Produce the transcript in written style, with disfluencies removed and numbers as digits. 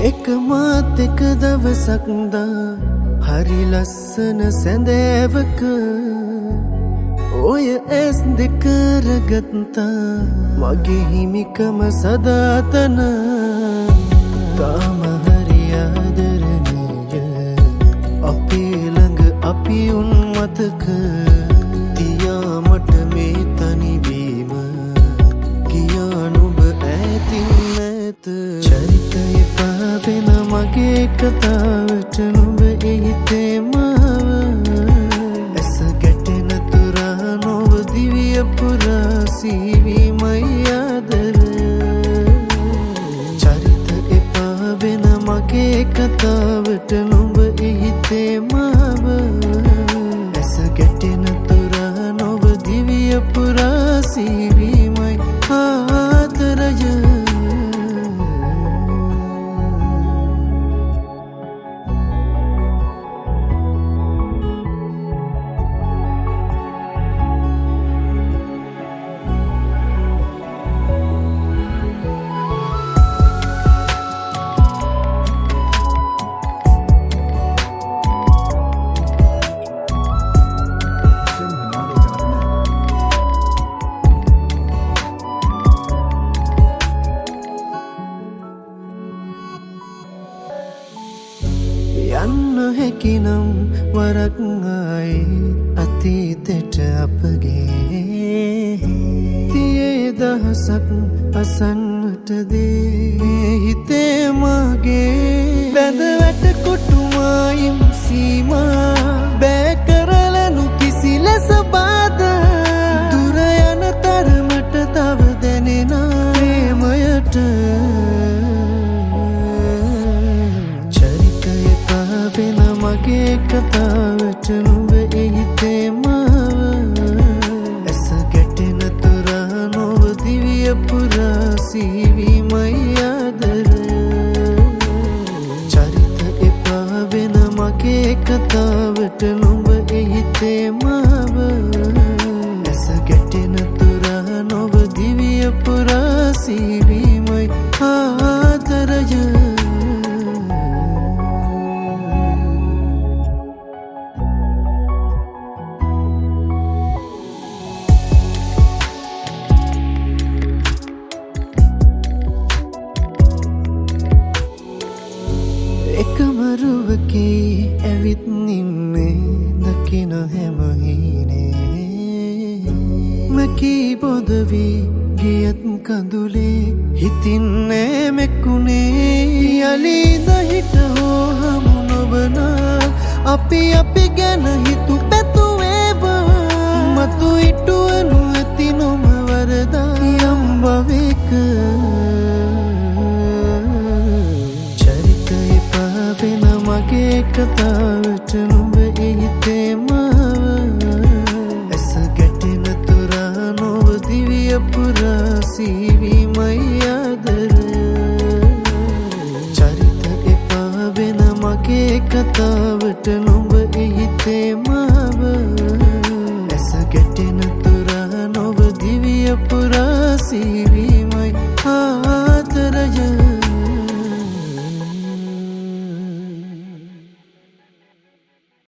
එකමත් එක දවසක්දා හරි ලස්සන සැඳෑවක ඔය ඇස් දෙකරගත්තා මගේ හිමිකම සදාතන තාම හරි ආදරණීය අපේ ළඟ අපි උන් මතක තියාමට මේ තනිවීම කියා නුඹ ඈතින් නැත චරිතය පාවෙන මගේ කතාවට නුඹ එහිතේ මාව ඇස ගැටෙන තුරා නොව දිවිය පුරා සීවීමයි ආදරය චරිත එපා වෙන මගේ කතාවට නුඹ එහිතේ මාව ඇස ගැටෙන තුරා නොව දිවිය පුරා සීවීමයි ආදරය යන්න හැකිනම් වරක් ආයේ අතීතෙට අපගේ තියේ දහසක් අසන්නට දේ හිතේ මගේ බැඳ වැට කොටුමායිම් සීමා බෑ කරලනු කිසි ලෙස බාධා දුර යන තරමට තව දැනෙන ප්‍රේමයට වෙන මගේ කතාවට නුඹ එහිතේ මාව ඇස ගැටෙන තුරා නොව දිවිය පුරා සීවීමයි ආදරය චරිත එපා වෙන මගේ කතාවට නුඹ එහිතේ මාව ඇස ගැටෙන තුරා නොව දිවිය පුරා සීවීමයි ආදරය එකමරුවකි ඇවිත් නින්නේ දකින හැමහිනේ මකී බොදවී ගියත් කඳුලේ හිතින්නේ මෙක්කුණේ යලීද හිට හෝ හමු නොවනා අපි ගැන හිතු පැතුවේවා මතු ඉටුවනු ඇති නොම වරදා යම් භවයක වෙන මගේ කතාවට නුඹ එහිතේ මාව ඇස ගැටෙන තුරා නොව දිවිය පුරා සීවීමයි